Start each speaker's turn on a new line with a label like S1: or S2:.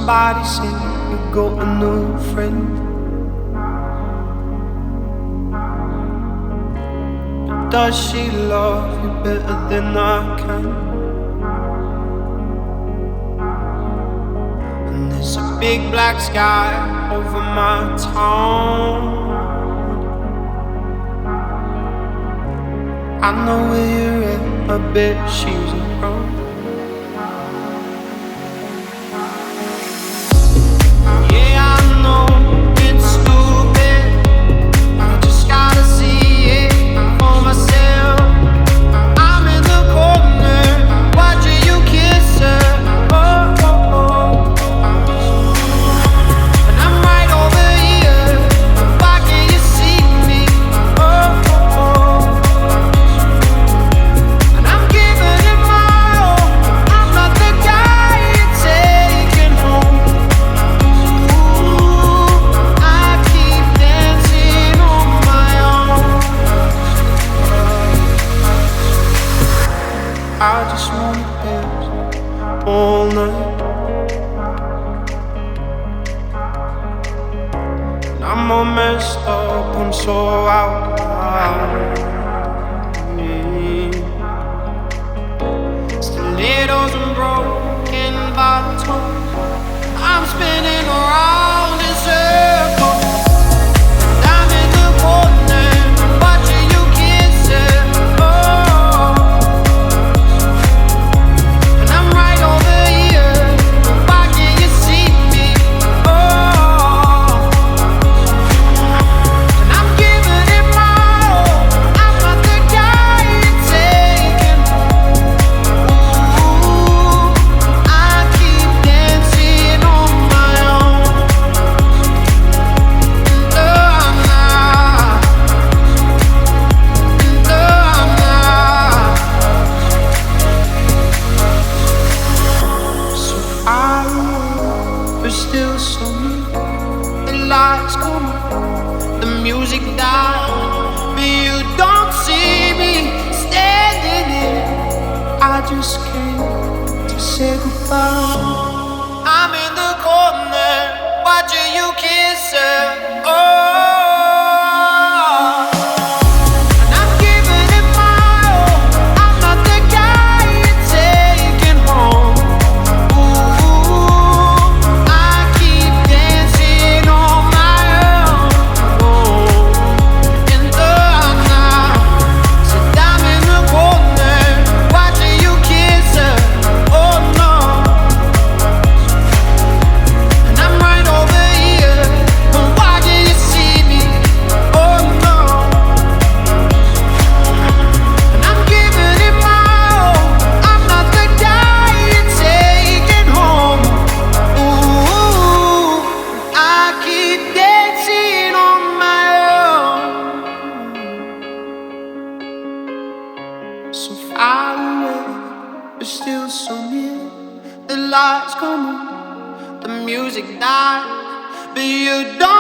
S1: somebody say you got a new friend. But does she love you better than I can? And there's a big black sky over my town. I know where you're at, I bet she's around. I just wanna dance all night. And I'm all messed up, I'm so out of me. Stilettos and broken bottles, I'm spinning around in circles. I'm in the corner, watching you kiss it. But still so near, the lights come on, the music dies, but you don't see me standing here. I just came to say goodbye. I'm in the corner, watching you kiss her. So far away, but still so near. The lights come on, the music dies, but you don't.